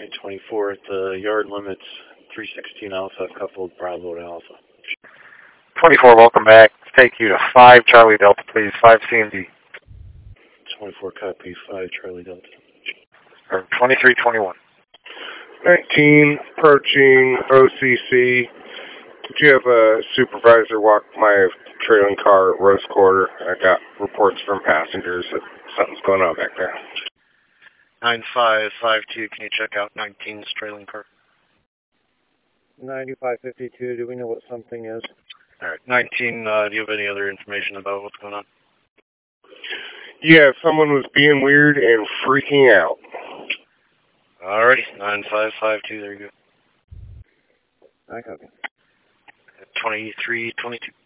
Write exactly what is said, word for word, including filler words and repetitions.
Alright, twenty-four at the yard limits, three sixteen Alpha, coupled Bravo to Alpha. twenty-four, welcome back. Take you to five Charlie Delta, please. five C M D. twenty-four, copy, five Charlie Delta. Or twenty-three twenty-one. nineteen, approaching O C C. Could you have a supervisor walk my trailing car at Rose Quarter? I got reports from passengers that something's going on back there. nine five five two, can you check out nineteen's trailing car? ninety-five fifty-two, do we know what something is? Alright, nineteen, uh, do you have any other information about what's going on? Yeah, someone was being weird and freaking out. Alrighty, nine five five two, there you go. I copy. twenty-three twenty-two.